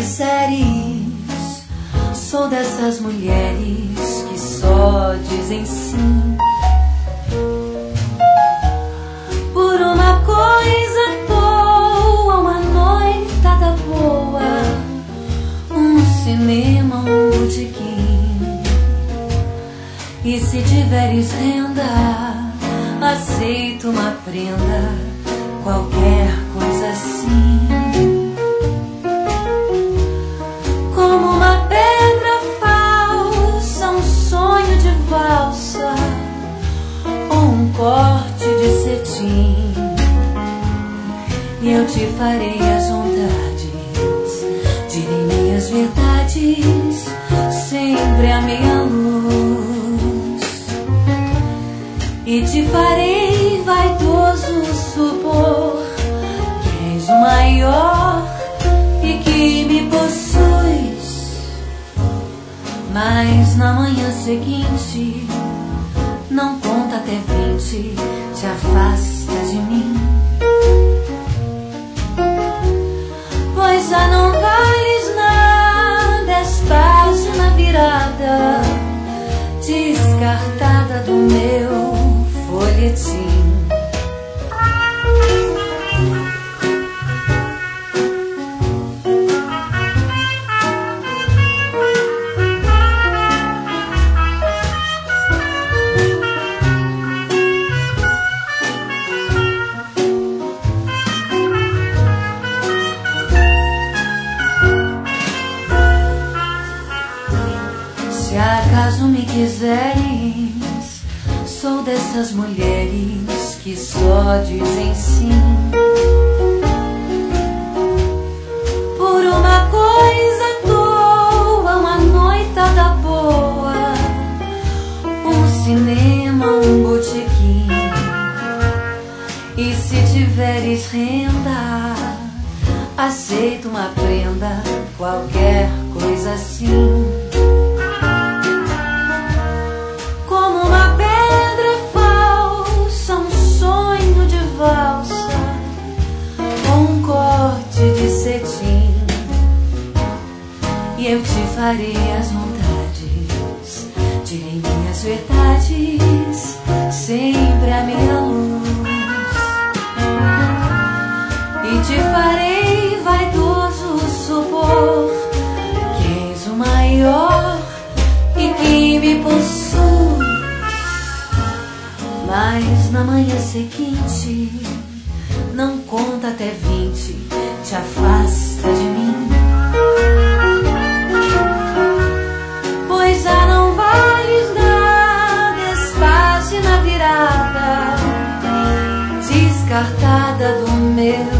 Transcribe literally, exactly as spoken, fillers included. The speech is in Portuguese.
séries. Sou dessas mulheres que só dizem sim por uma coisa à toa, uma noitada boa, um cinema, um botequim. E se tiveres renda, aceito uma prenda, qualquer coisa assim. Como uma pedra falsa, um sonho de valsa, ou um corte de cetim. E eu te farei as vontades, direi minhas verdades, sempre a minha luz. E te farei vaidoso supor que és o maior e que me possuis. Mas na manhã seguinte, não conta até vinte, te afasta de mim. Pois já não vales nada, és página virada, descartada do meu folhetim. Se acaso me quiseres, sou dessas mulheres que só dizem sim por uma coisa à toa, uma noitada boa, um cinema, um botequim. E se tiveres renda, aceito uma prenda, qualquer coisa assim. Como uma pedra falsa, um sonho de valsa, um corte de cetim. E eu te farei as vontades, direi minhas verdades, sempre a minha luz. E te farei vaidoso supor que és o maior e que me possui. Mas na manhã seguinte, não conta até vinte, te afasta de mim. Pois já não vales nada, és página virada, descartada do meu